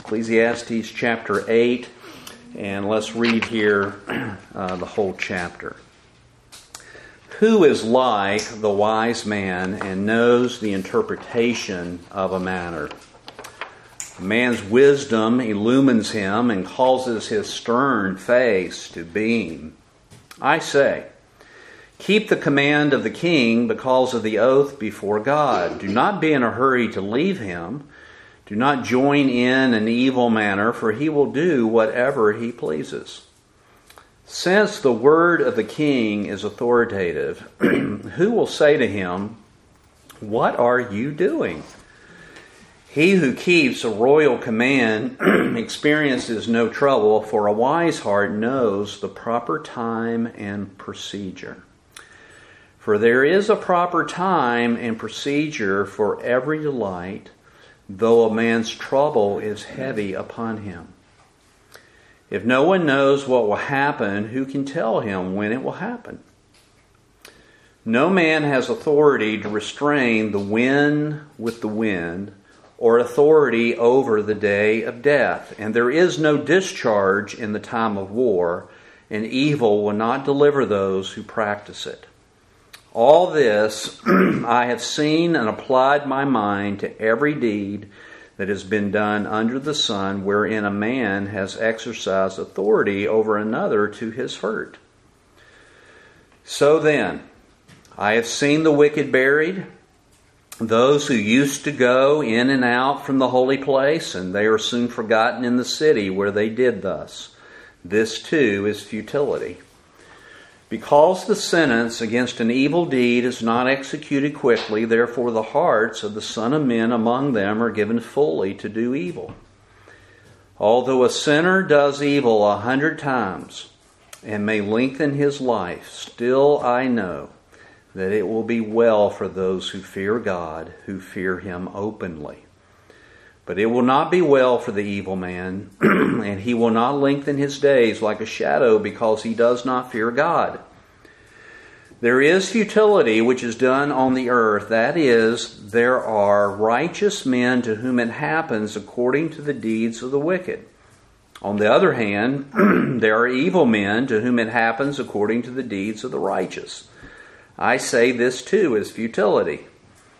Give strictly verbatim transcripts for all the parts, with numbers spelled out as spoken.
Ecclesiastes chapter eight, and let's read here uh, the whole chapter. Who is like the wise man and knows the interpretation of a matter? A man's wisdom illumines him and causes his stern face to beam. I say, keep the command of the king because of the oath before God. Do not be in a hurry to leave him. Do not join in an evil manner, for he will do whatever he pleases. Since the word of the king is authoritative, who will say to him, what are you doing? He who keeps a royal command experiences no trouble, for a wise heart knows the proper time and procedure. For there is a proper time and procedure for every delight, though a man's trouble is heavy upon him. If no one knows what will happen, who can tell him when it will happen? No man has authority to restrain the wind with the wind, or authority over the day of death. And there is no discharge in the time of war, and evil will not deliver those who practice it. All this I have seen and applied my mind to every deed that has been done under the sun, wherein a man has exercised authority over another to his hurt. So then, I have seen the wicked buried, those who used to go in and out from the holy place, and they are soon forgotten in the city where they did thus. This too is futility. Because the sentence against an evil deed is not executed quickly, therefore the hearts of the Son of Men among them are given fully to do evil. Although a sinner does evil a hundred times and may lengthen his life, still I know that it will be well for those who fear God, who fear Him openly. But it will not be well for the evil man, and he will not lengthen his days like a shadow, because he does not fear God. There is futility which is done on the earth, that is, there are righteous men to whom it happens according to the deeds of the wicked. On the other hand, there are evil men to whom it happens according to the deeds of the righteous. I say this too is futility.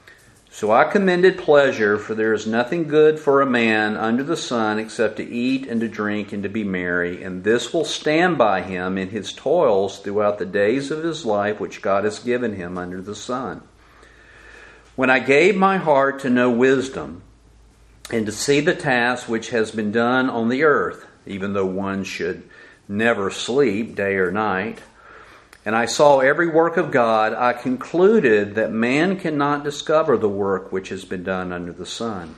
So I commended pleasure, for there is nothing good for a man under the sun except to eat and to drink and to be merry, and this will stand by him in his toils throughout the days of his life which God has given him under the sun. When I gave my heart to know wisdom, and to see the task which has been done on the earth, even though one should never sleep day or night, and I saw every work of God, I concluded that man cannot discover the work which has been done under the sun.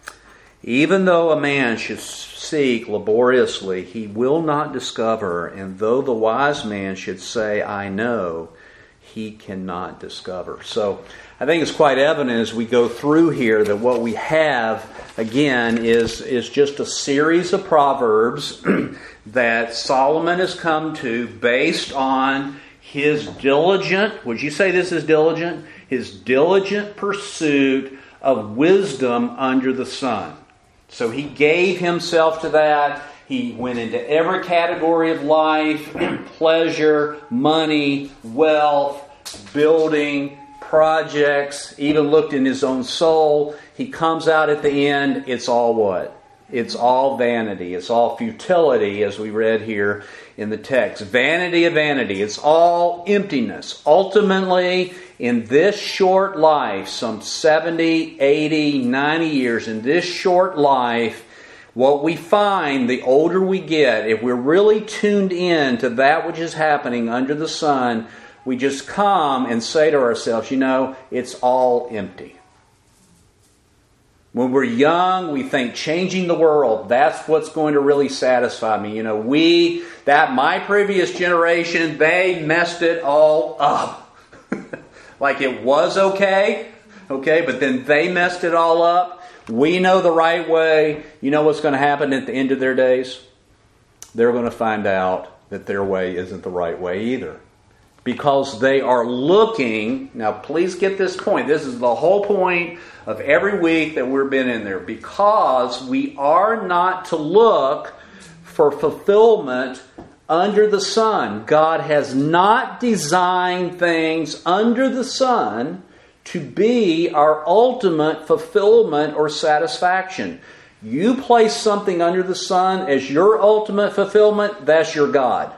Even though a man should seek laboriously, he will not discover, and though the wise man should say, I know, he cannot discover. So I think it's quite evident as we go through here that what we have, again, is, is just a series of proverbs that Solomon has come to based on his diligent, would you say this is diligent? His diligent pursuit of wisdom under the sun. So he gave himself to that. He went into every category of life, pleasure, money, wealth, building, projects, even looked in his own soul. He comes out at the end, it's all what? It's all vanity. It's all futility, as we read here in the text. Vanity of vanity. It's all emptiness. Ultimately, in this short life, some seventy, eighty, ninety years, in this short life, what we find, the older we get, if we're really tuned in to that which is happening under the sun, we just come and say to ourselves, you know, it's all empty. When we're young, we think changing the world, that's what's going to really satisfy me. You know, we, that my previous generation, they messed it all up. Like it was okay, okay, but then they messed it all up. We know the right way. You know what's going to happen at the end of their days? They're going to find out that their way isn't the right way either. Because they are looking, now please get this point, this is the whole point of every week that we've been in there. Because we are not to look for fulfillment under the sun. God has not designed things under the sun to be our ultimate fulfillment or satisfaction. You place something under the sun as your ultimate fulfillment, that's your God.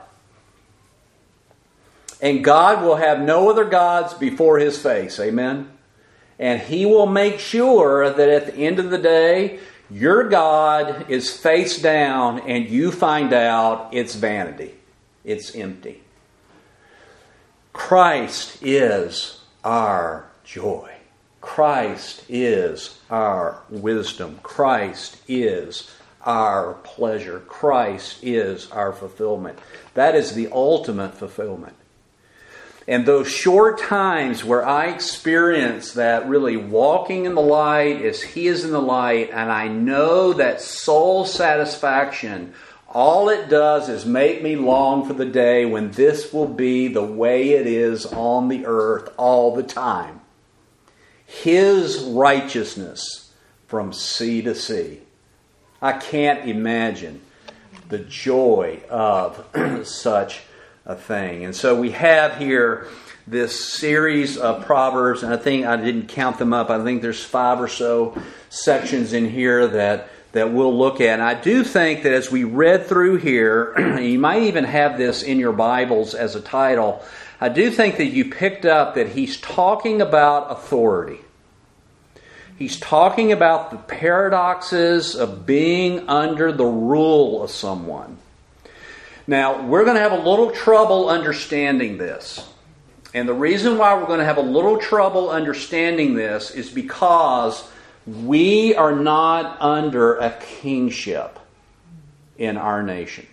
And God will have no other gods before His face. Amen? And He will make sure that at the end of the day, your God is face down and you find out it's vanity. It's empty. Christ is our joy. Christ is our wisdom. Christ is our pleasure. Christ is our fulfillment. That is the ultimate fulfillment. And those short times where I experience that really walking in the light as He is in the light, and I know that soul satisfaction, all it does is make me long for the day when this will be the way it is on the earth all the time. His righteousness from sea to sea. I can't imagine the joy of such a thing. And so we have here this series of Proverbs, and I think I didn't count them up. I think there's five or so sections in here that, that we'll look at. And I do think that as we read through here, you might even have this in your Bibles as a title, I do think that you picked up that he's talking about authority. He's talking about the paradoxes of being under the rule of someone. Now, we're going to have a little trouble understanding this. And the reason why we're going to have a little trouble understanding this is because we are not under a kingship in our nation.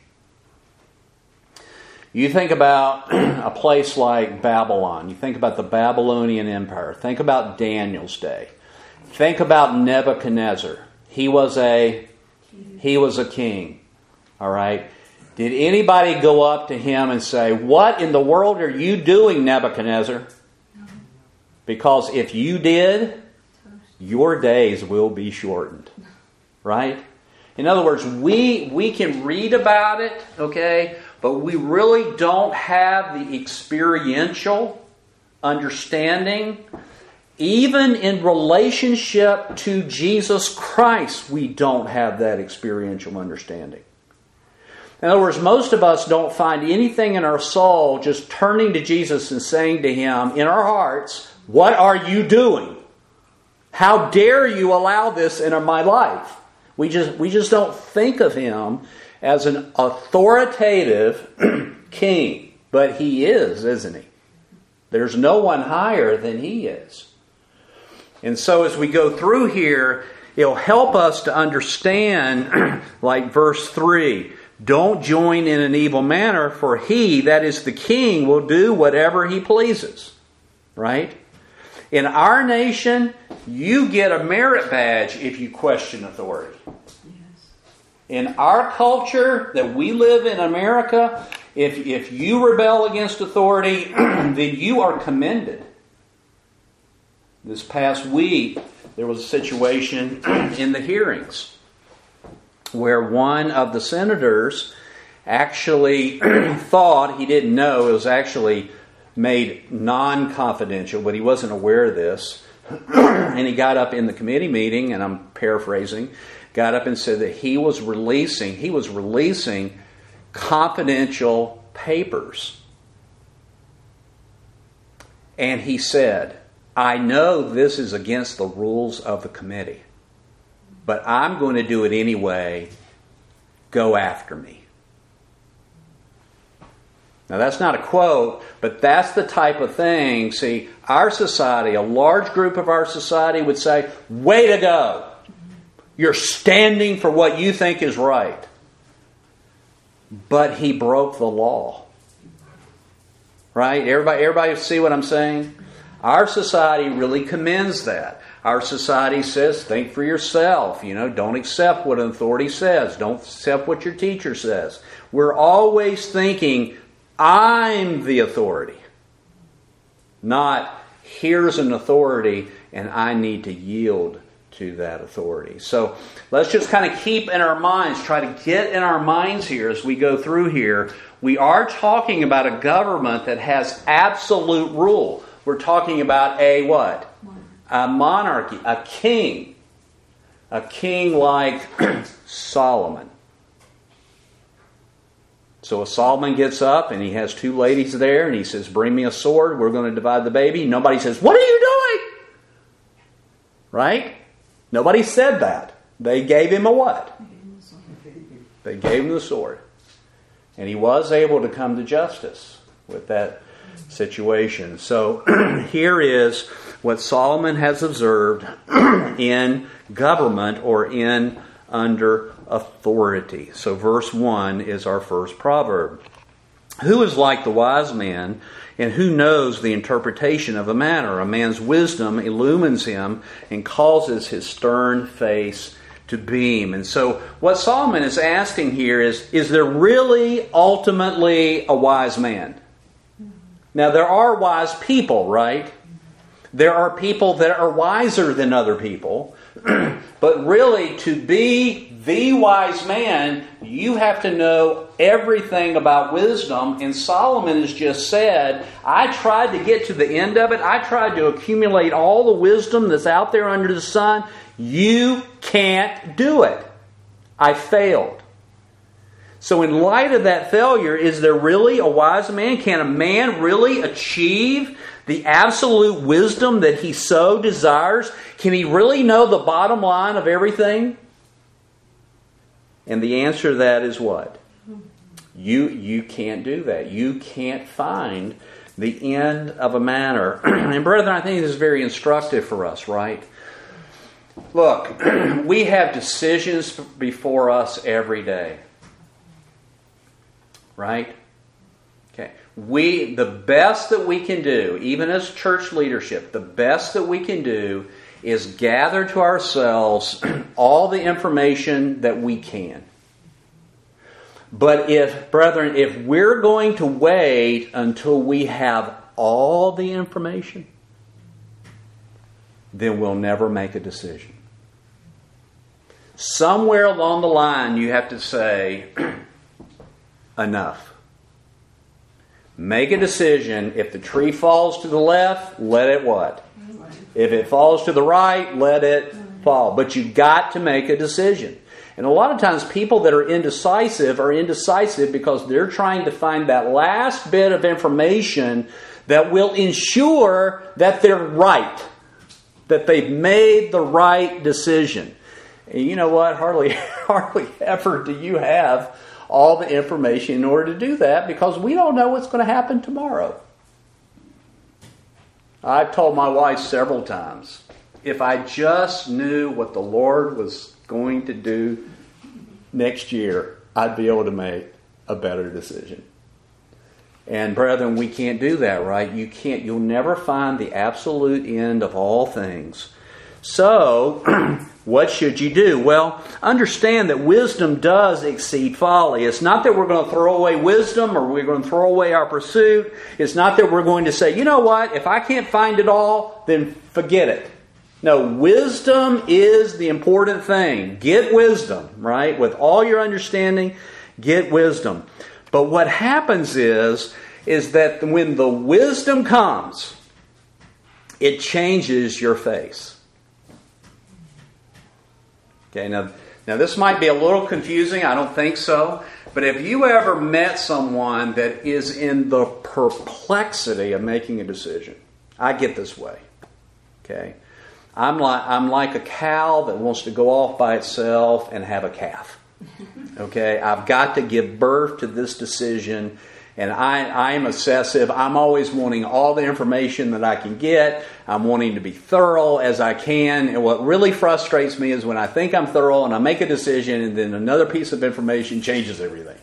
You think about a place like Babylon. You think about the Babylonian Empire. Think about Daniel's day. Think about Nebuchadnezzar. He was a he was a king. All right? Did anybody go up to him and say, "What in the world are you doing, Nebuchadnezzar?" No. Because if you did, your days will be shortened. Right? In other words, we we can read about it, okay, but we really don't have the experiential understanding. Even in relationship to Jesus Christ, we don't have that experiential understanding. In other words, most of us don't find anything in our soul just turning to Jesus and saying to Him in our hearts, "What are you doing? How dare you allow this in my life?" We just, we just don't think of Him as an authoritative king. But He is, isn't He? There's no one higher than He is. And so as we go through here, it'll help us to understand, like verse three, "Don't join in an evil manner, for he, that is the king, will do whatever he pleases." Right? In our nation, you get a merit badge if you question authority. Yes. In our culture that we live in America, if, if you rebel against authority, then you are commended. This past week, there was a situation in the hearings where one of the senators actually thought, he didn't know, it was actually made non-confidential, but he wasn't aware of this. And he got up in the committee meeting, and I'm paraphrasing, got up and said that he was releasing, he was releasing confidential papers. And he said, "I know this is against the rules of the committee, but I'm going to do it anyway. Go after me." Now that's not a quote, but that's the type of thing. See, our society, a large group of our society would say, "Way to go. You're standing for what you think is right." But he broke the law. Right? Everybody, everybody see what I'm saying? Our society really commends that. Our society says, think for yourself. You know, don't accept what an authority says. Don't accept what your teacher says. We're always thinking, I'm the authority. Not, here's an authority and I need to yield to that authority. So let's just kind of keep in our minds, try to get in our minds here as we go through here. We are talking about a government that has absolute rule. We're talking about a what? A monarchy, a king. A king like Solomon. So Solomon gets up and he has two ladies there and he says, bring me a sword, we're going to divide the baby. Nobody says, what are you doing? Right? Nobody said that. They gave him a what? They gave him the sword. And he was able to come to justice with that situation. So here is what Solomon has observed in government or in under authority. So verse one is our first proverb. Who is like the wise man, and who knows the interpretation of a matter? A man's wisdom illumines him and causes his stern face to beam. And so what Solomon is asking here is, is there really ultimately a wise man? Now there are wise people, right? There are people that are wiser than other people. But really, to be the wise man, you have to know everything about wisdom. And Solomon has just said, I tried to get to the end of it. I tried to accumulate all the wisdom that's out there under the sun. You can't do it. I failed. So in light of that failure, is there really a wise man? Can a man really achieve the absolute wisdom that he so desires? Can he really know the bottom line of everything? And the answer to that is what? You, you can't do that. You can't find the end of a matter. And brethren, I think this is very instructive for us, right? Look, we have decisions before us every day. Right? Okay. We, the best that we can do, even as church leadership, the best that we can do is gather to ourselves all the information that we can. But if, brethren, if we're going to wait until we have all the information, then we'll never make a decision. Somewhere along the line, you have to say, enough. Make a decision. If the tree falls to the left, let it what? If it falls to the right, let it fall. But you've got to make a decision. And a lot of times people that are indecisive are indecisive because they're trying to find that last bit of information that will ensure that they're right. That they've made the right decision. And you know what? Hardly, hardly ever do you have all the information in order to do that, because we don't know what's going to happen tomorrow. I've told my wife several times, if I just knew what the Lord was going to do next year, I'd be able to make a better decision. And brethren, we can't do that, right? You can't, you'll never find the absolute end of all things. So, what should you do? Well, understand that wisdom does exceed folly. It's not that we're going to throw away wisdom or we're going to throw away our pursuit. It's not that we're going to say, you know what, if I can't find it all, then forget it. No, wisdom is the important thing. Get wisdom, right? With all your understanding, get wisdom. But what happens is, is that when the wisdom comes, it changes your face. Okay, now, now this might be a little confusing. I don't think so. But have you ever met someone that is in the perplexity of making a decision? I get this way. Okay, I'm like I'm like a cow that wants to go off by itself and have a calf. Okay, I've got to give birth to this decision. And I, I am obsessive. I'm always wanting all the information that I can get. I'm wanting to be thorough as I can. And what really frustrates me is when I think I'm thorough and I make a decision and then another piece of information changes everything.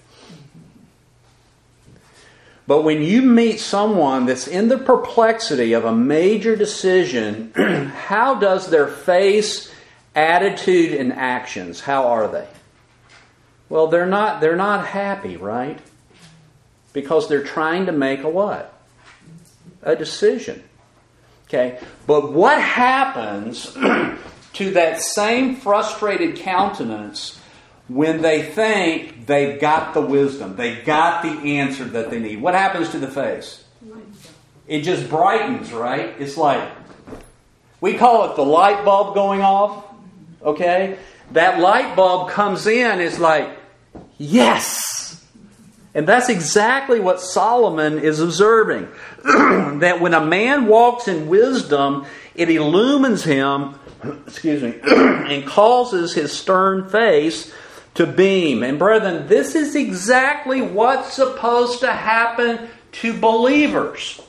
But when you meet someone that's in the perplexity of a major decision, how does their face, attitude, and actions, how are they? Well, they're not, they're not happy, right? Because they're trying to make a what? a decision. Okay? But what happens to that same frustrated countenance when they think they've got the wisdom, they got the answer that they need? What happens to the face? It just brightens, right? It's like, we call it the light bulb going off. Okay? That light bulb comes in, it's like, yes! And that's exactly what Solomon is observing. That when a man walks in wisdom, it illumines him, excuse me, and causes his stern face to beam. And brethren, this is exactly what's supposed to happen to believers.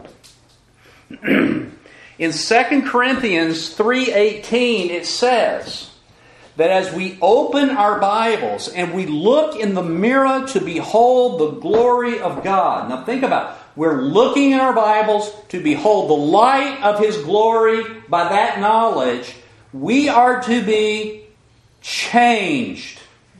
In Second Corinthians three eighteen, it says that as we open our Bibles and we look in the mirror to behold the glory of God. Now think about it. We're looking in our Bibles to behold the light of His glory. By that knowledge, we are to be changed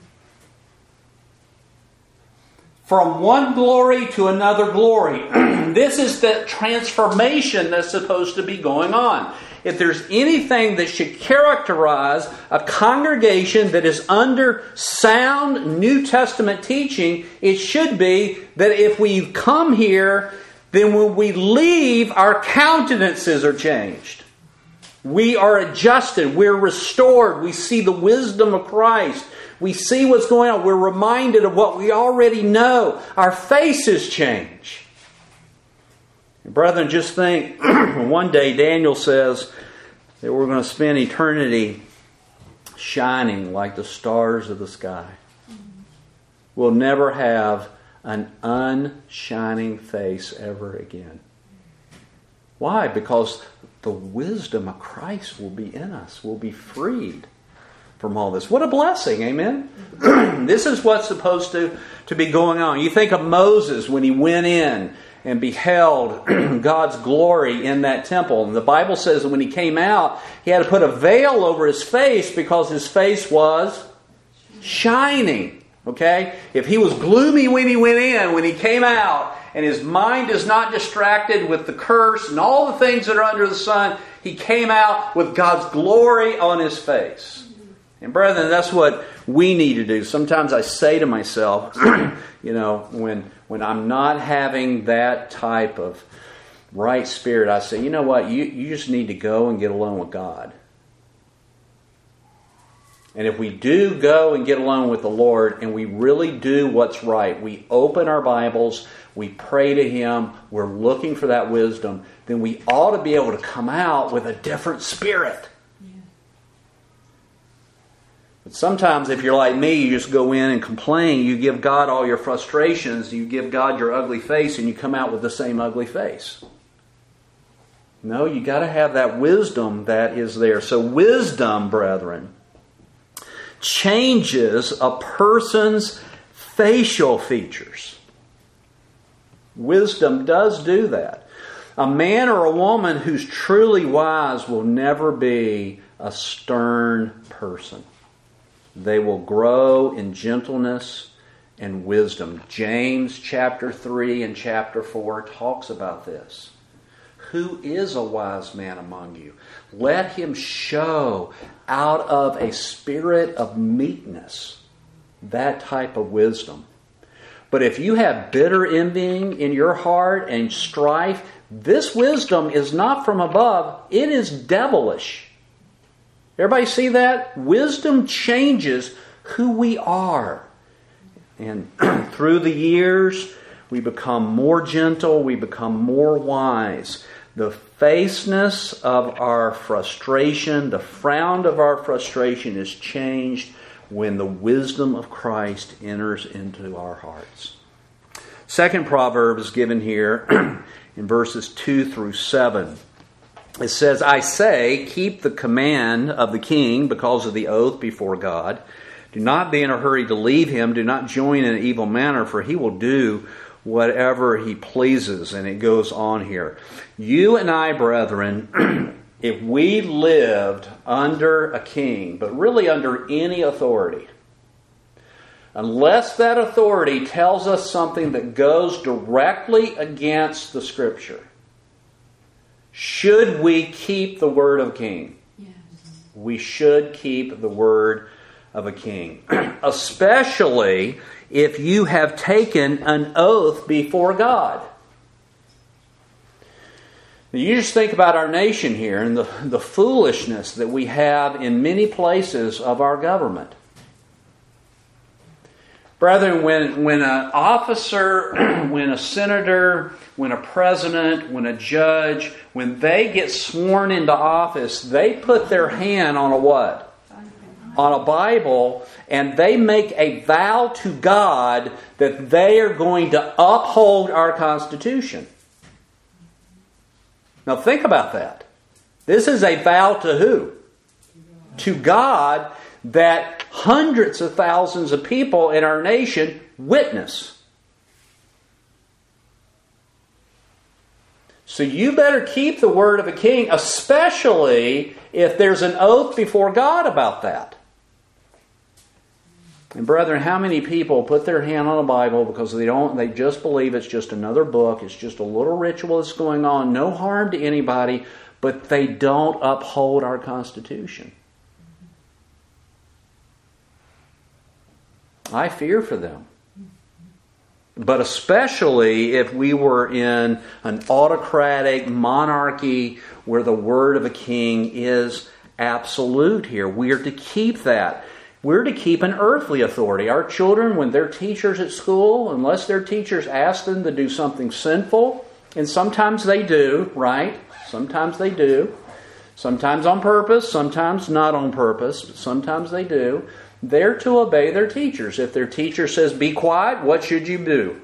from one glory to another glory. This is the transformation that's supposed to be going on. If there's anything that should characterize a congregation that is under sound New Testament teaching, it should be that if we come here, then when we leave, our countenances are changed. We are adjusted. We're restored. We see the wisdom of Christ. We see what's going on. We're reminded of what we already know. Our faces change. Brethren, just think, one day Daniel says that we're going to spend eternity shining like the stars of the sky. We'll never have an unshining face ever again. Why? Because the wisdom of Christ will be in us. We'll be freed from all this. What a blessing, amen? This is what's supposed to, to be going on. You think of Moses when he went in and beheld God's glory in that temple. And the Bible says that when he came out, he had to put a veil over his face because his face was shining. Okay? If he was gloomy when he went in, when he came out, and his mind is not distracted with the curse and all the things that are under the sun, he came out with God's glory on his face. And brethren, that's what we need to do. Sometimes I say to myself, you know, when when I'm not having that type of right spirit, I say, you know what, you, you just need to go and get alone with God. And if we do go and get alone with the Lord, and we really do what's right, we open our Bibles, we pray to Him, we're looking for that wisdom, then we ought to be able to come out with a different spirit. But sometimes if you're like me, you just go in and complain. You give God all your frustrations. You give God your ugly face and you come out with the same ugly face. No, you got to have that wisdom that is there. So wisdom, brethren, changes a person's facial features. Wisdom does do that. A man or a woman who's truly wise will never be a stern person. They will grow in gentleness and wisdom. James chapter three and chapter four talks about this. Who is a wise man among you? Let him show out of a spirit of meekness that type of wisdom. But if you have bitter envying in your heart and strife, this wisdom is not from above. It is devilish. Everybody see that? Wisdom changes who we are. And through the years, we become more gentle, we become more wise. The faceness of our frustration, the frown of our frustration is changed when the wisdom of Christ enters into our hearts. Second proverb is given here in verses two through seven. It says, I say, keep the command of the king because of the oath before God. Do not be in a hurry to leave him. Do not join in an evil manner, for he will do whatever he pleases. And it goes on here. You and I, brethren, if we lived under a king, but really under any authority, unless that authority tells us something that goes directly against the Scripture, Should we keep the word of a king? Yes. We should keep the word of a king. Especially if you have taken an oath before God. You just think about our nation here and the, the foolishness that we have in many places of our government. Brethren, when, when an officer, when a senator, when a president, when a judge, when they get sworn into office, they put their hand on a what? On a Bible, and they make a vow to God that they are going to uphold our Constitution. Now think about that. This is a vow to who? To God, that hundreds of thousands of people in our nation witness. So you better keep the word of a king, especially if there's an oath before God about that. And brethren, how many people put their hand on a Bible because they don't, they just believe it's just another book, it's just a little ritual that's going on, no harm to anybody, but they don't uphold our Constitution. I fear for them. But especially if we were in an autocratic monarchy where the word of a king is absolute here. We are to keep that. We're to keep an earthly authority. Our children, when they're teachers at school, unless their teachers ask them to do something sinful, and sometimes they do, right? Sometimes they do. Sometimes on purpose, sometimes not on purpose, but sometimes they do. They're to obey their teachers. If their teacher says, be quiet, what should you do?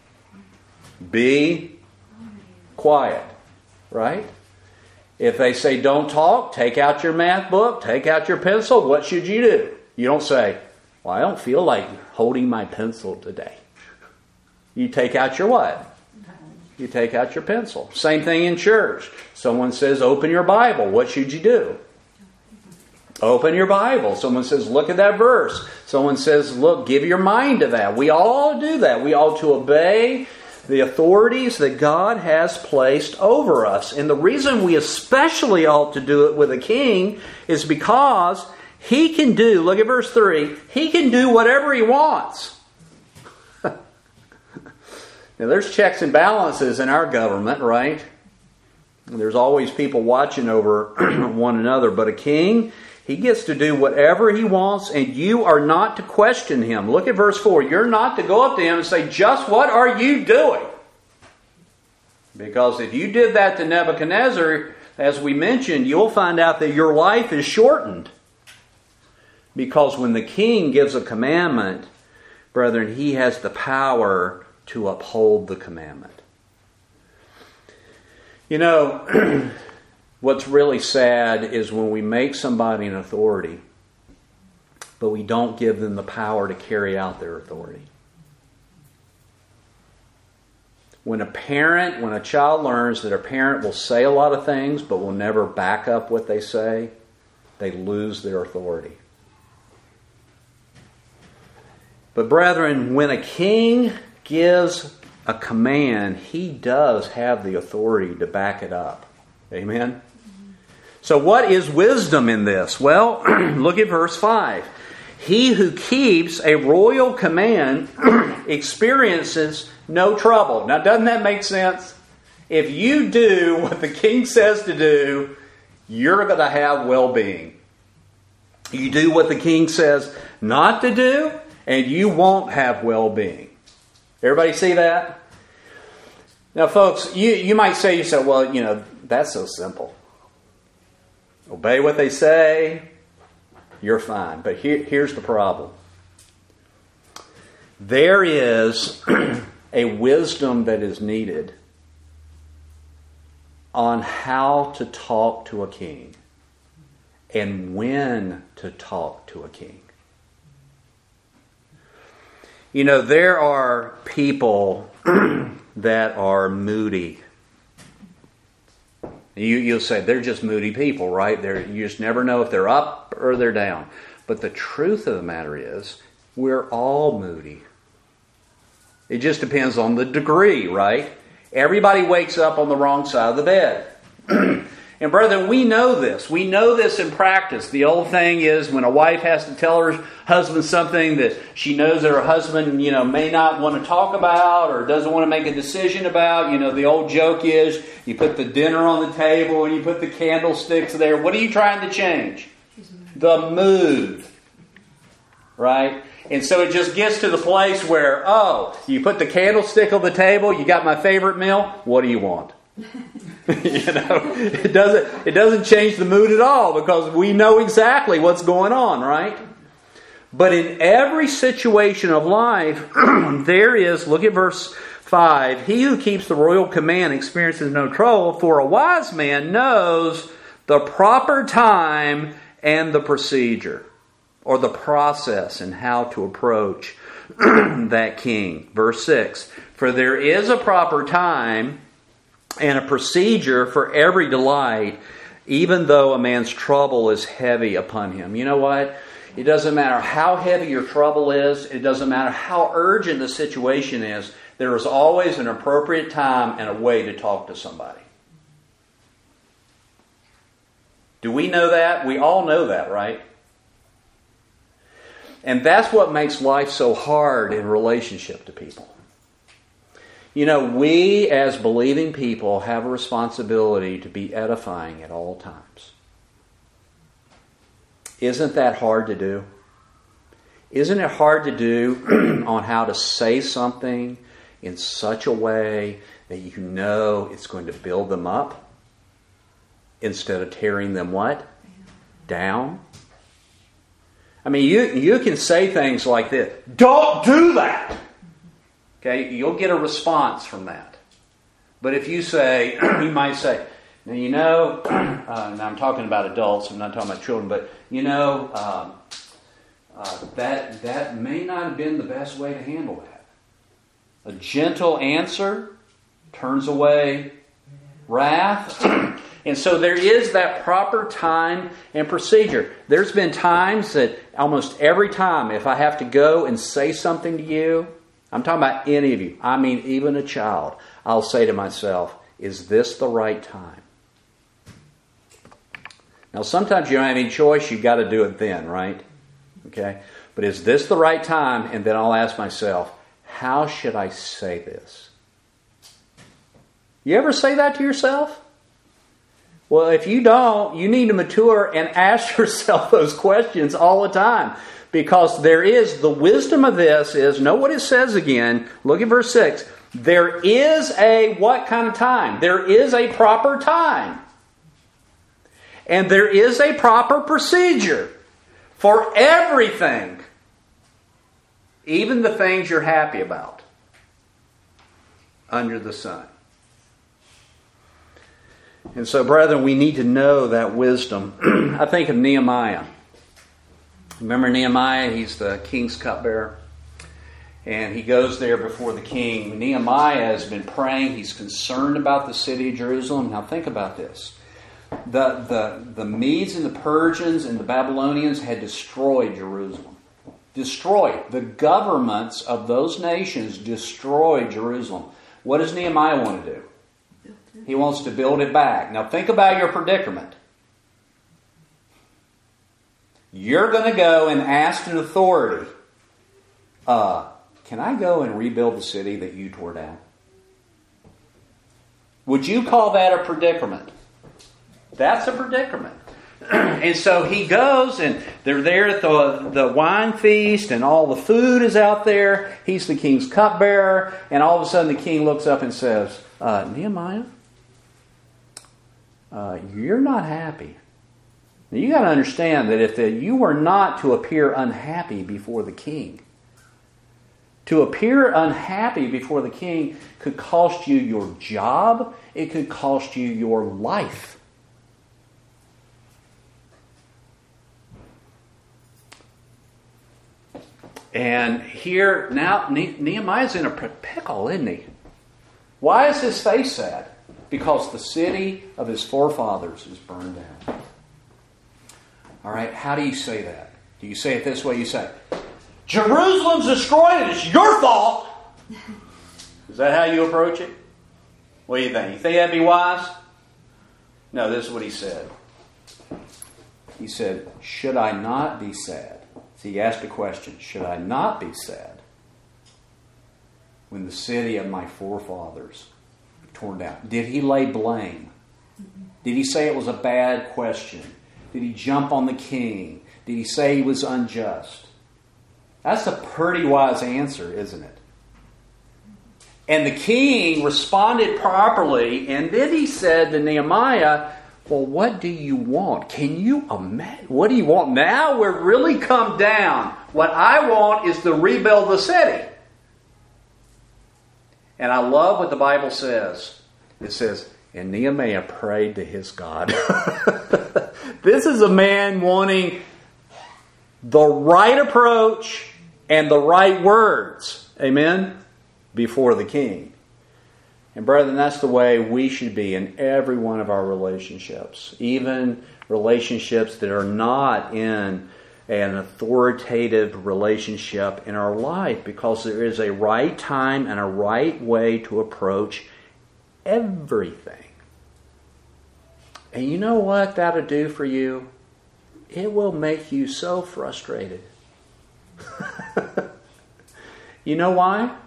Be quiet, right? If they say, don't talk, take out your math book, take out your pencil, what should you do? You don't say, well, I don't feel like holding my pencil today. You take out your what? You take out your pencil. Same thing in church. Someone says, open your Bible. What should you do? Open your Bible. Someone says, look at that verse. Someone says, look, give your mind to that. We all do that. We ought to obey the authorities that God has placed over us. And the reason we especially ought to do it with a king is because he can do, look at verse three, he can do whatever he wants. Now there's checks and balances in our government, right? There's always people watching over one another. But a king, he gets to do whatever he wants, and you are not to question him. Look at verse four. You're not to go up to him and say, just what are you doing? Because if you did that to Nebuchadnezzar, as we mentioned, you'll find out that your life is shortened. Because when the king gives a commandment, brethren, he has the power to uphold the commandment. You know, what's really sad is when we make somebody an authority, but we don't give them the power to carry out their authority. When a parent, when a child learns that a parent will say a lot of things, but will never back up what they say, they lose their authority. But brethren, when a king gives a command, he does have the authority to back it up. Amen? So what is wisdom in this? Well, look at verse five. He who keeps a royal command experiences no trouble. Now, doesn't that make sense? If you do what the king says to do, you're going to have well-being. You do what the king says not to do, and you won't have well-being. Everybody see that? Now, folks, you, you might say, you say, well, you know, that's so simple. Obey what they say, you're fine. But here, here's the problem. There is a wisdom that is needed on how to talk to a king and when to talk to a king. You know, there are people that are moody. You, you'll say, they're just moody people, right? They're, you just never know if they're up or they're down. But the truth of the matter is, we're all moody. It just depends on the degree, right? Everybody wakes up on the wrong side of the bed. And brethren, we know this. We know this in practice. The old thing is when a wife has to tell her husband something that she knows that her husband, you know, may not want to talk about or doesn't want to make a decision about. You know, the old joke is you put the dinner on the table and you put the candlesticks there. What are you trying to change? The mood. Right? And so it just gets to the place where, oh, you put the candlestick on the table, you got my favorite meal, what do you want? you know, it doesn't it doesn't change the mood at all because we know exactly what's going on, right? But in every situation of life, there is, look at verse five, he who keeps the royal command experiences no trouble, for a wise man knows the proper time and the procedure, or the process and how to approach that king. Verse six, for there is a proper time and a procedure for every delight, even though a man's trouble is heavy upon him. You know what? It doesn't matter how heavy your trouble is. It doesn't matter how urgent the situation is. There is always an appropriate time and a way to talk to somebody. Do we know that? We all know that, right? And that's what makes life so hard in relationship to people. You know, we as believing people have a responsibility to be edifying at all times. Isn't that hard to do? Isn't it hard to do on how to say something in such a way that you know it's going to build them up instead of tearing them what? Down? I mean, you, you can say things like this. Don't do that! Okay, you'll get a response from that. But if you say, you might say, now you know, uh, and I'm talking about adults, I'm not talking about children, but you know, um, uh, that that may not have been the best way to handle that. A gentle answer turns away wrath. And so there is that proper time and procedure. There's been times that almost every time, if I have to go and say something to you, I'm talking about any of you, I mean even a child, I'll say to myself, is this the right time? Now sometimes you don't have any choice, you've got to do it then, right? Okay? But is this the right time? And then I'll ask myself, how should I say this? You ever say that to yourself? Well, if you don't, you need to mature and ask yourself those questions all the time. Because there is, the wisdom of this is, know what it says again. Look at verse six. There is a what kind of time? There is a proper time. And there is a proper procedure for everything. Even the things you're happy about under the sun. And so, brethren, we need to know that wisdom. I think of Nehemiah. Remember Nehemiah? He's the king's cupbearer. And he goes there before the king. Nehemiah has been praying. He's concerned about the city of Jerusalem. Now think about this. The, the, the Medes and the Persians and the Babylonians had destroyed Jerusalem. Destroyed. The governments of those nations destroyed Jerusalem. What does Nehemiah want to do? He wants to build it back. Now think about your predicament. You're going to go and ask an authority, uh, can I go and rebuild the city that you tore down? Would you call that a predicament? That's a predicament. And so he goes and they're there at the, the wine feast and all the food is out there. He's the king's cupbearer. And all of a sudden the king looks up and says, uh, Nehemiah, uh, you're not happy. Now you got to understand that if the, you were not to appear unhappy before the king, to appear unhappy before the king could cost you your job. It could cost you your life. And here, now, Nehemiah's in a pickle, isn't he? Why is his face sad? Because the city of his forefathers is burned down. All right, how do you say that? Do you say it this way? You say, Jerusalem's destroyed and it's your fault. Is that how you approach it? What do you think? You think that'd be wise? No, this is what he said. He said, should I not be sad? So he asked a question, should I not be sad when the city of my forefathers torn down? Did he lay blame? Did he say it was a bad question? Did he jump on the king? Did he say he was unjust? That's a pretty wise answer, isn't it? And the king responded properly, and then he said to Nehemiah, well, what do you want? Can you imagine? What do you want? Now we're really come down. What I want is to rebuild the city. And I love what the Bible says. It says, and Nehemiah prayed to his God. This is a man wanting the right approach and the right words. Amen? Before the king. And brethren, that's the way we should be in every one of our relationships. Even relationships that are not in an authoritative relationship in our life. Because there is a right time and a right way to approach everything. And you know what that'll do for you? It will make you so frustrated. You know why?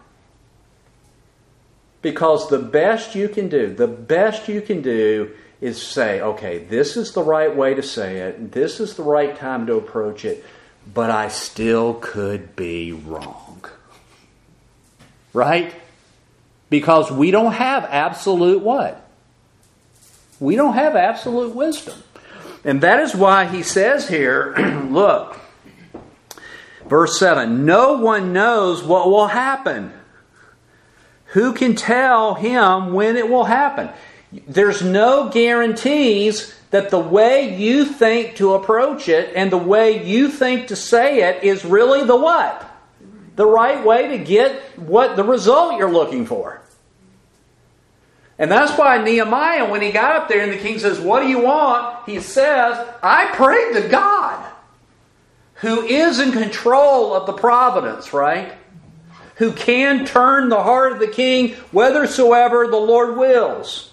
Because the best you can do, the best you can do is say, okay, this is the right way to say it. This is the right time to approach it. But I still could be wrong. Right? Because we don't have absolute what? We don't have absolute wisdom. And that is why he says here, look, verse seven, no one knows what will happen. Who can tell him when it will happen? There's no guarantees that the way you think to approach it and the way you think to say it is really the what? The right way to get what the result you're looking for. And that's why Nehemiah, when he got up there and the king says, what do you want? He says, I prayed to God, who is in control of the providence, right? Who can turn the heart of the king whithersoever the Lord wills.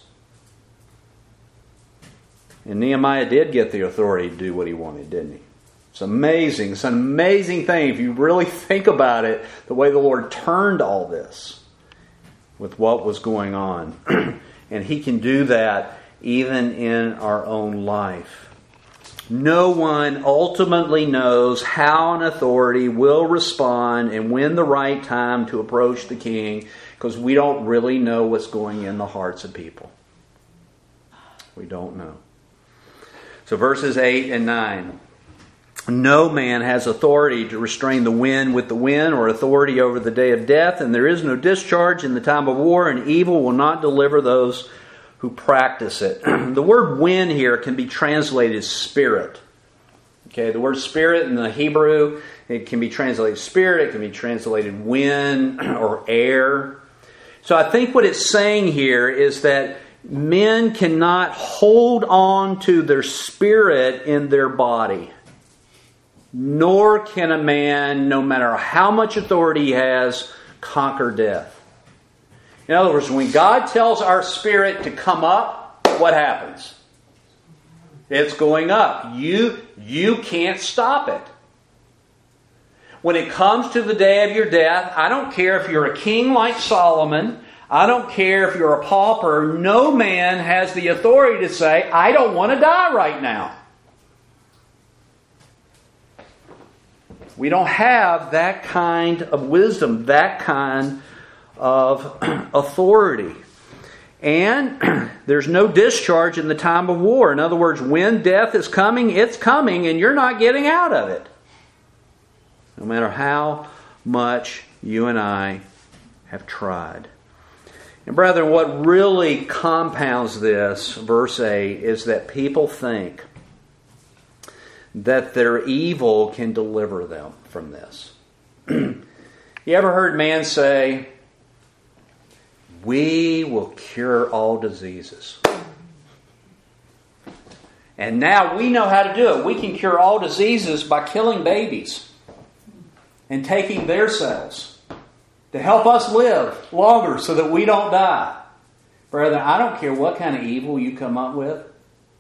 And Nehemiah did get the authority to do what he wanted, didn't he? It's amazing. It's an amazing thing if you really think about it, the way the Lord turned all this with what was going on. And he can do that even in our own life. No one ultimately knows how an authority will respond and when the right time to approach the king, because we don't really know what's going in the hearts of people. We don't know. So verses eight and nine. No man has authority to restrain the wind with the wind or authority over the day of death, and there is no discharge in the time of war, and evil will not deliver those who practice it. The word wind here can be translated spirit. Okay, the word spirit in the Hebrew, it can be translated spirit, it can be translated wind or air. So I think what it's saying here is that men cannot hold on to their spirit in their body. Nor can a man, no matter how much authority he has, conquer death. In other words, when God tells our spirit to come up, what happens? It's going up. You, you can't stop it. When it comes to the day of your death, I don't care if you're a king like Solomon. I don't care if you're a pauper. No man has the authority to say, I don't want to die right now. We don't have that kind of wisdom, that kind of authority. And there's no discharge in the time of war. In other words, when death is coming, it's coming, and you're not getting out of it. No matter how much you and I have tried. And brethren, what really compounds this, verse eight, is that people think that their evil can deliver them from this. You ever heard man say, we will cure all diseases. And now we know how to do it. We can cure all diseases by killing babies and taking their cells to help us live longer so that we don't die. Brethren, I don't care what kind of evil you come up with.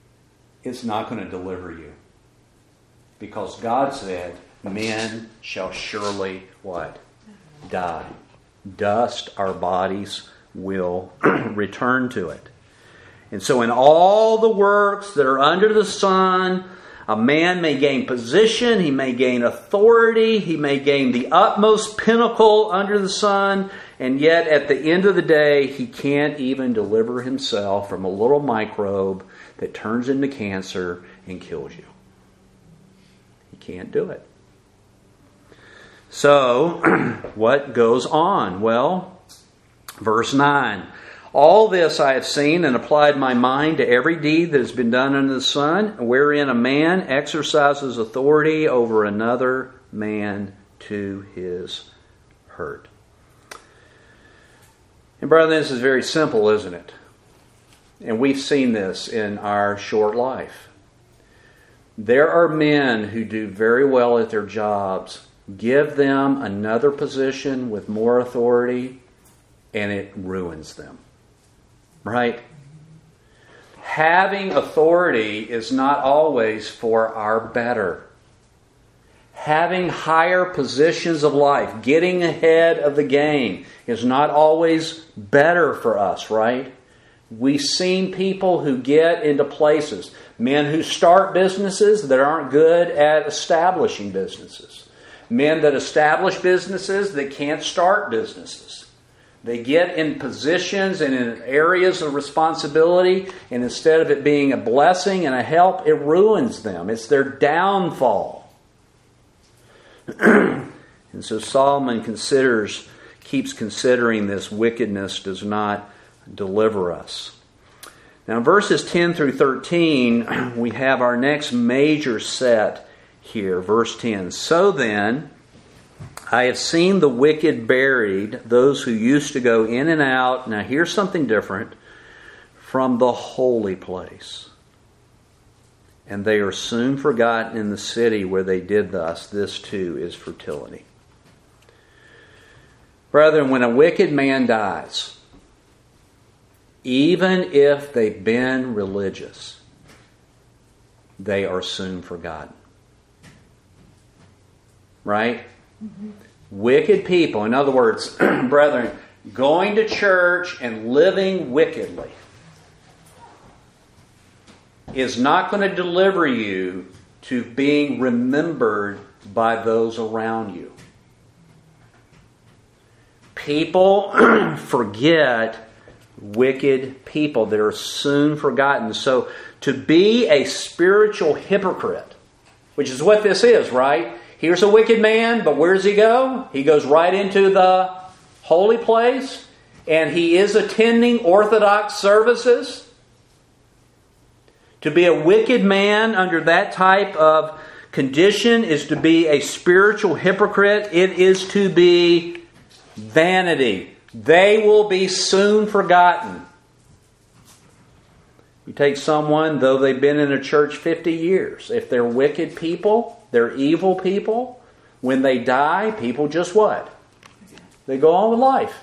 it's not going to deliver you. Because God said, men shall surely what? Die. Dust, our bodies will return to it. And so in all the works that are under the sun, a man may gain position, he may gain authority, he may gain the utmost pinnacle under the sun, and yet at the end of the day, he can't even deliver himself from a little microbe that turns into cancer and kills you. He can't do it. So, what goes on? Well, verse nine. All this I have seen and applied my mind to every deed that has been done under the sun, wherein a man exercises authority over another man to his hurt. And brother, this is very simple, isn't it? And we've seen this in our short life. There are men who do very well at their jobs. Give them another position with more authority, and it ruins them. Right? Having authority is not always for our better. Having higher positions of life, getting ahead of the game, is not always better for us, right? We've seen people who get into places, men who start businesses that aren't good at establishing businesses, men that establish businesses that can't start businesses. They get in positions and in areas of responsibility, and instead of it being a blessing and a help, it ruins them. It's their downfall. And so Solomon considers, keeps considering this wickedness does not deliver us. Now in verses ten through thirteen, we have our next major set here. Verse ten. So then, I have seen the wicked buried, those who used to go in and out. Now here's something different. From the holy place. And they are soon forgotten in the city where they did thus. This too is futility. Brethren, when a wicked man dies, even if they've been religious, they are soon forgotten. Right? Mm-hmm. Wicked people, in other words, brethren, going to church and living wickedly is not going to deliver you to being remembered by those around you. People forget wicked people that are soon forgotten. So to be a spiritual hypocrite, which is what this is, right? Here's a wicked man, but where does he go? He goes right into the holy place, and he is attending Orthodox services. To be a wicked man under that type of condition is to be a spiritual hypocrite. It is to be vanity. They will be soon forgotten. You take someone, though they've been in a church fifty years, if they're wicked people, they're evil people, when they die, people just what? They go on with life.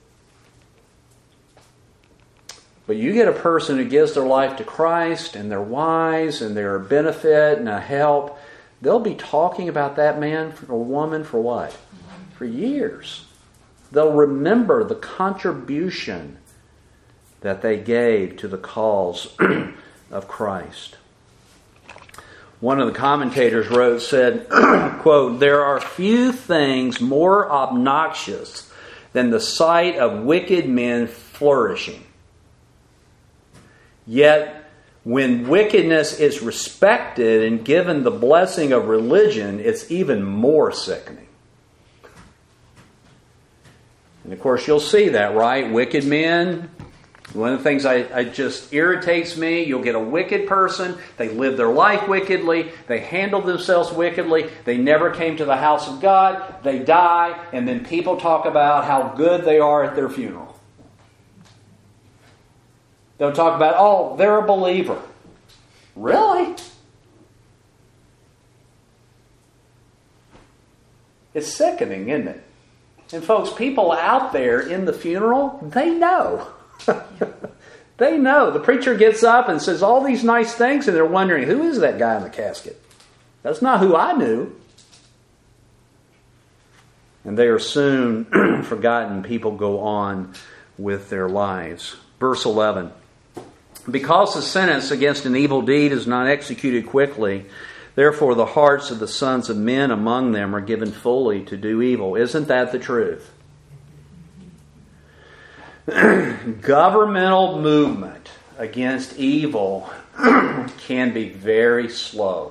But you get a person who gives their life to Christ, and they're wise, and they're a benefit and a help, they'll be talking about that man or woman for what? For years. They'll remember the contribution that they gave to the cause of Christ. One of the commentators wrote, said, quote, "There are few things more obnoxious than the sight of wicked men flourishing. Yet, when wickedness is respected and given the blessing of religion, it's even more sickening." And of course, you'll see that, right? Wicked men. One of the things I, I just irritates me, you'll get a wicked person, they live their life wickedly, they handle themselves wickedly, they never came to the house of God, they die, and then people talk about how good they are at their funeral. They'll talk about, oh, they're a believer. Really? It's sickening, isn't it? And folks, people out there in the funeral, they know. They know. The preacher gets up and says all these nice things, and they're wondering, who is that guy in the casket? That's not who I knew. And they are soon forgotten. People go on with their lives. Verse eleven. Because the sentence against an evil deed is not executed quickly, therefore the hearts of the sons of men among them are given fully to do evil. Isn't that the truth? Governmental movement against evil can be very slow.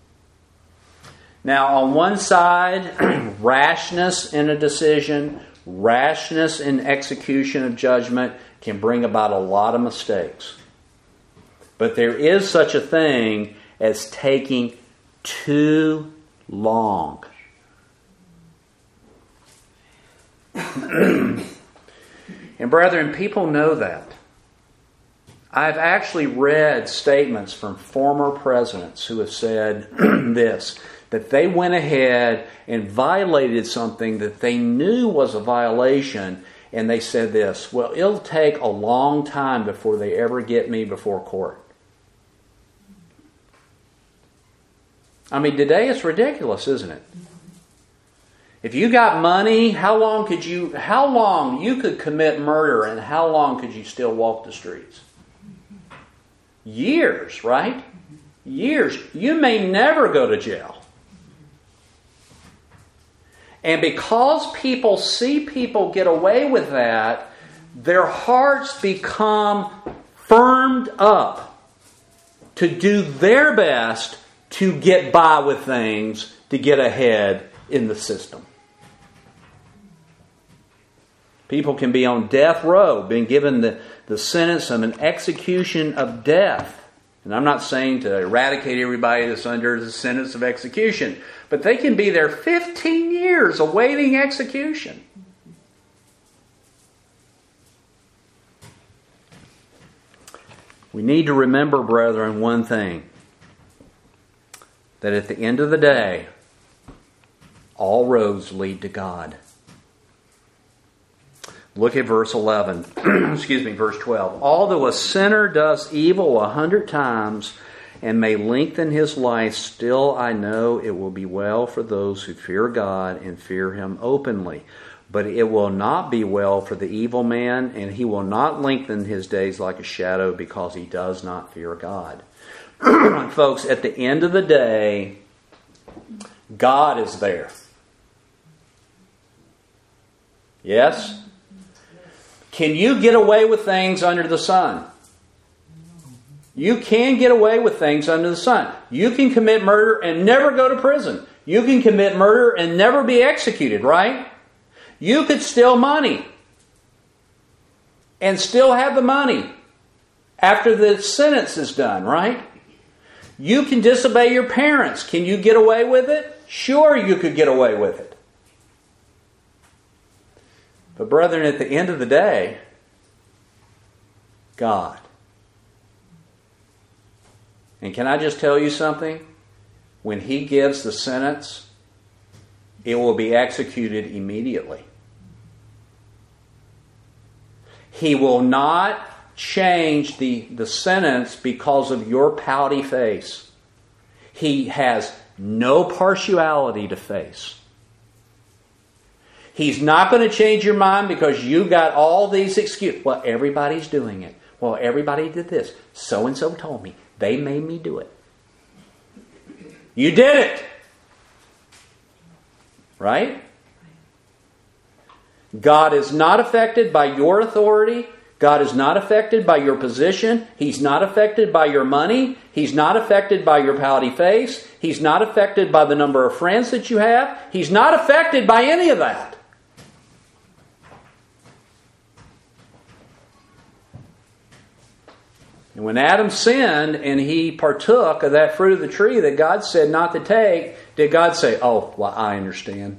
Now, on one side, rashness in a decision, rashness in execution of judgment can bring about a lot of mistakes. But there is such a thing as taking too long. And brethren, people know that. I've actually read statements from former presidents who have said this, that they went ahead and violated something that they knew was a violation, and they said this, well, it'll take a long time before they ever get me before court. I mean, today it's ridiculous, isn't it? If you got money, how long could you, how long you could commit murder and how long could you still walk the streets? Years, right? Years. You may never go to jail. And because people see people get away with that, their hearts become firmed up to do their best to get by with things, to get ahead in the system. People can be on death row, being given the, the sentence of an execution of death. And I'm not saying to eradicate everybody that's under the sentence of execution, but they can be there fifteen years awaiting execution. We need to remember, brethren, one thing. That at the end of the day, all roads lead to God. Look at verse eleven. Excuse me, verse twelve. Although a sinner does evil a hundred times and may lengthen his life, still I know it will be well for those who fear God and fear Him openly. But it will not be well for the evil man, and he will not lengthen his days like a shadow because he does not fear God. Folks, at the end of the day, God is there. Yes? Can you get away with things under the sun? You can get away with things under the sun. You can commit murder and never go to prison. You can commit murder and never be executed, right? You could steal money and still have the money after the sentence is done, right? You can disobey your parents. Can you get away with it? Sure, you could get away with it. But brethren, at the end of the day, God. And can I just tell you something? When He gives the sentence, it will be executed immediately. He will not change the, the sentence because of your pouty face. He has no partiality to face. He's not going to change your mind because you got all these excuses. Well, everybody's doing it. Well, everybody did this. So-and-so told me. They made me do it. You did it. Right? God is not affected by your authority. God is not affected by your position. He's not affected by your money. He's not affected by your pouty face. He's not affected by the number of friends that you have. He's not affected by any of that. And when Adam sinned and he partook of that fruit of the tree that God said not to take, did God say, oh, well, I understand?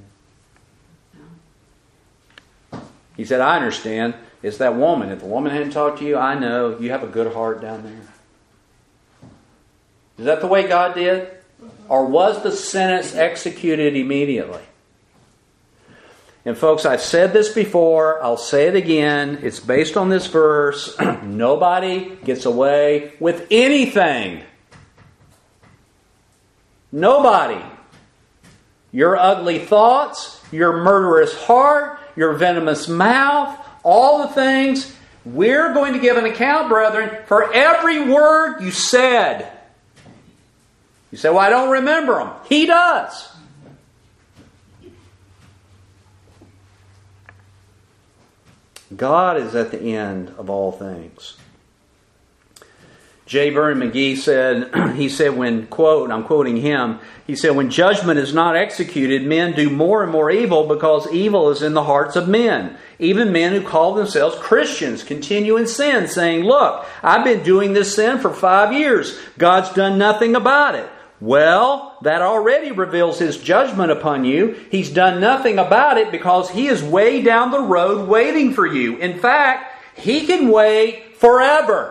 He said, I understand. It's that woman. If the woman hadn't talked to you, I know. You have a good heart down there. Is that the way God did? Or was the sentence executed immediately? And folks, I've said this before, I'll say it again. It's based on this verse. Nobody gets away with anything. Nobody. Your ugly thoughts, your murderous heart, your venomous mouth, all the things. We're going to give an account, brethren, for every word you said. You say, well, I don't remember them. He does. God is at the end of all things. J. Vernon McGee said, he said when, quote, I'm quoting him, he said, when judgment is not executed, men do more and more evil because evil is in the hearts of men. Even men who call themselves Christians continue in sin, saying, look, I've been doing this sin for five years. God's done nothing about it. Well, that already reveals His judgment upon you. He's done nothing about it because He is way down the road waiting for you. In fact, He can wait forever.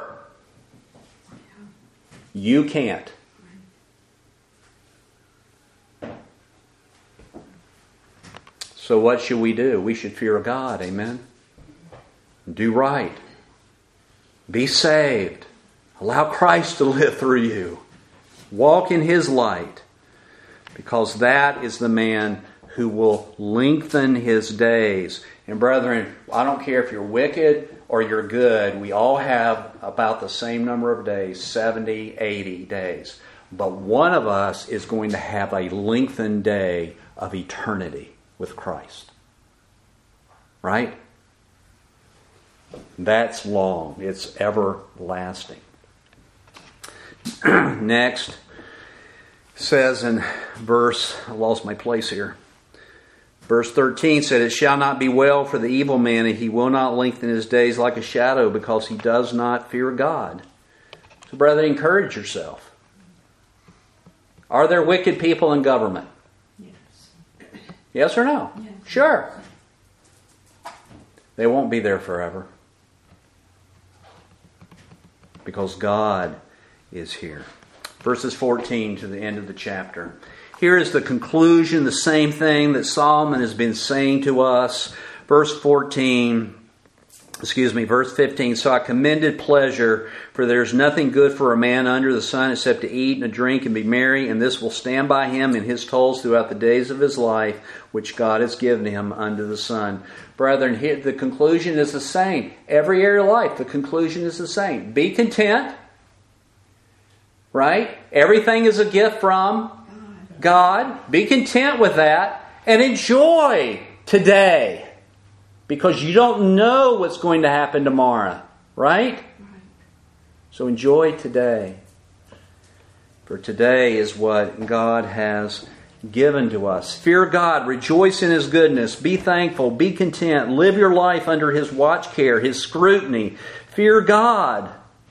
You can't. So what should we do? We should fear God, amen? Do right. Be saved. Allow Christ to live through you. Walk in His light, because that is the man who will lengthen his days. And brethren, I don't care if you're wicked or you're good, we all have about the same number of days, seventy, eighty days. But one of us is going to have a lengthened day of eternity with Christ. Right? That's long. It's everlasting. Next, says in verse, I lost my place here. Verse thirteen said, it shall not be well for the evil man, and he will not lengthen his days like a shadow, because he does not fear God. So, brethren, encourage yourself. Are there wicked people in government? Yes. Yes or no? Yes. Sure. They won't be there forever. Because God is here. Verses fourteen to the end of the chapter. Here is the conclusion, the same thing that Solomon has been saying to us. Verse fourteen, excuse me, verse fifteen. So I commended pleasure, for there is nothing good for a man under the sun except to eat and to drink and be merry, and this will stand by him in his toils throughout the days of his life, which God has given him under the sun. Brethren, here, the conclusion is the same. Every area of life, the conclusion is the same. Be content. Right? Everything is a gift from God. Be content with that and enjoy today, because you don't know what's going to happen tomorrow. Right? So enjoy today. For today is what God has given to us. Fear God. Rejoice in His goodness. Be thankful. Be content. Live your life under His watch care, His scrutiny. Fear God.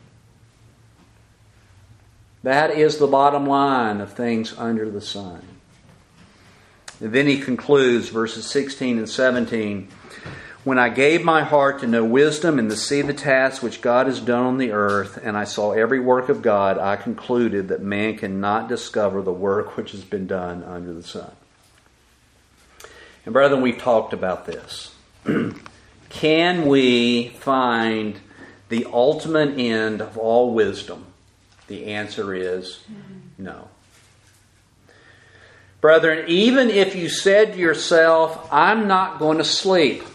That is the bottom line of things under the sun. And then he concludes, verses sixteen and seventeen. When I gave my heart to know wisdom and to see the tasks which God has done on the earth, and I saw every work of God, I concluded that man cannot discover the work which has been done under the sun. And brethren, we've talked about this. Can we find the ultimate end of all wisdom? The answer is no. Brethren, even if you said to yourself, I'm not going to sleep.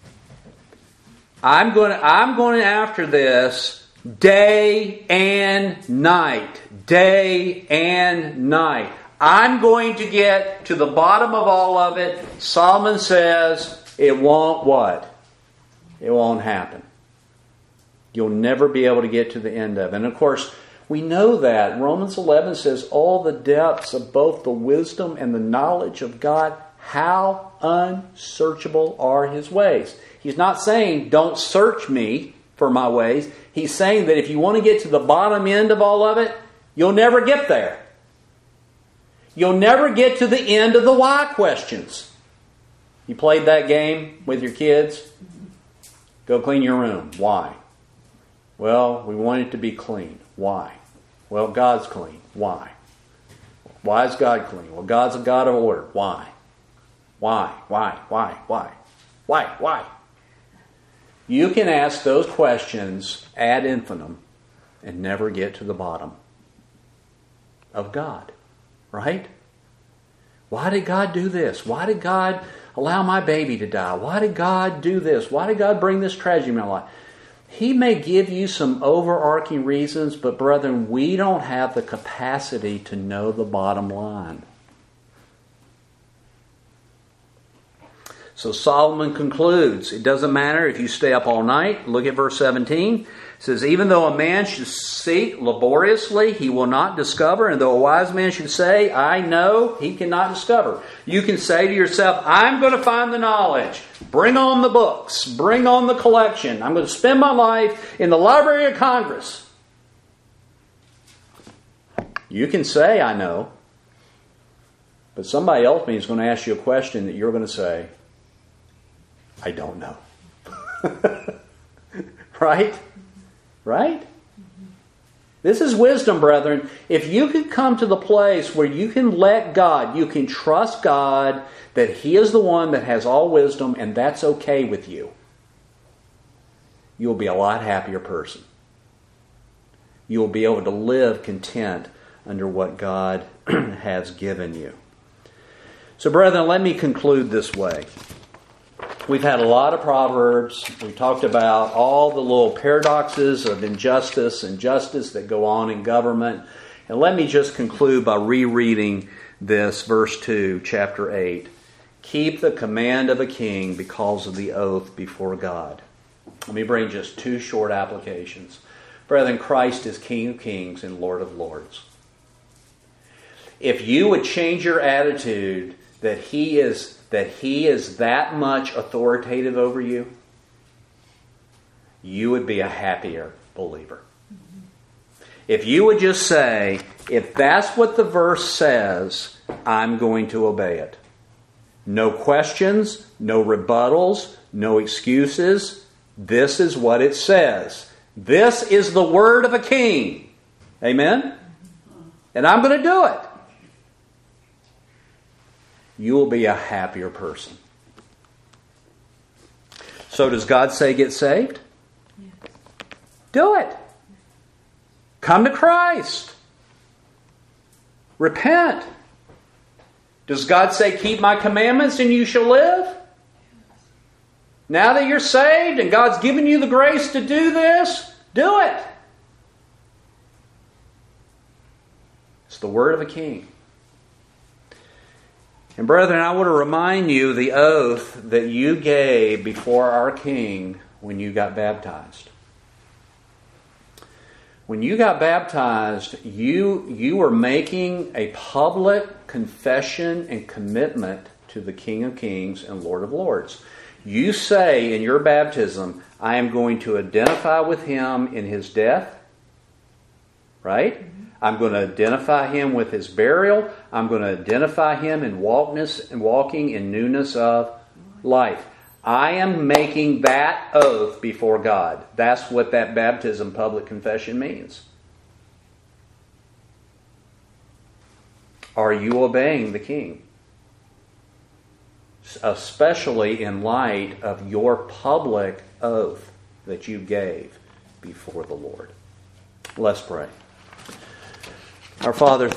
I'm going to, I'm going after this day and night. Day and night. I'm going to get to the bottom of all of it. Solomon says it won't what? It won't happen. You'll never be able to get to the end of it. And of course, we know that. Romans eleven says, all the depths of both the wisdom and the knowledge of God, how unsearchable are His ways. He's not saying, don't search me for my ways. He's saying that if you want to get to the bottom end of all of it, you'll never get there. You'll never get to the end of the why questions. You played that game with your kids? Go clean your room. Why? Well, we want it to be clean. Why? Well, God's clean. Why? Why is God clean? Well, God's a God of order. Why? Why? Why? Why? Why? Why? Why? You can ask those questions ad infinitum and never get to the bottom of God. Right? Why did God do this? Why did God allow my baby to die? Why did God do this? Why did God bring this tragedy in my life? He may give you some overarching reasons, but brethren, we don't have the capacity to know the bottom line. So Solomon concludes, it doesn't matter if you stay up all night. Look at verse seventeen. It says, even though a man should seek laboriously, he will not discover. And though a wise man should say, I know, he cannot discover. You can say to yourself, I'm going to find the knowledge. Bring on the books. Bring on the collection. I'm going to spend my life in the Library of Congress. You can say, I know. But somebody else is going to ask you a question that you're going to say, I don't know. Right? Right? This is wisdom, brethren. If you can come to the place where you can let God, you can trust God that He is the one that has all wisdom and that's okay with you, you'll be a lot happier person. You'll be able to live content under what God has given you. So, brethren, let me conclude this way. We've had a lot of Proverbs. We talked about all the little paradoxes of injustice and justice that go on in government. And let me just conclude by rereading this, verse two, chapter eight. Keep the command of a king because of the oath before God. Let me bring just two short applications. Brethren, Christ is King of kings and Lord of lords. If you would change your attitude that He is that He is that much authoritative over you, you would be a happier believer. If you would just say, if that's what the verse says, I'm going to obey it. No questions, no rebuttals, no excuses. This is what it says. This is the word of a king. Amen? And I'm going to do it. You will be a happier person. So does God say get saved? Yes. Do it. Come to Christ. Repent. Does God say keep my commandments and you shall live? Now that you're saved and God's given you the grace to do this, do it. It's the word of a king. And brethren, I want to remind you the oath that you gave before our King when you got baptized. When you got baptized, you, you were making a public confession and commitment to the King of Kings and Lord of Lords. You say in your baptism, I am going to identify with Him in His death. Right? I'm going to identify Him with His burial. I'm going to identify Him in walkness and walking in newness of life. I am making that oath before God. That's what that baptism public confession means. Are you obeying the King? Especially in light of your public oath that you gave before the Lord. Let's pray. Our Father,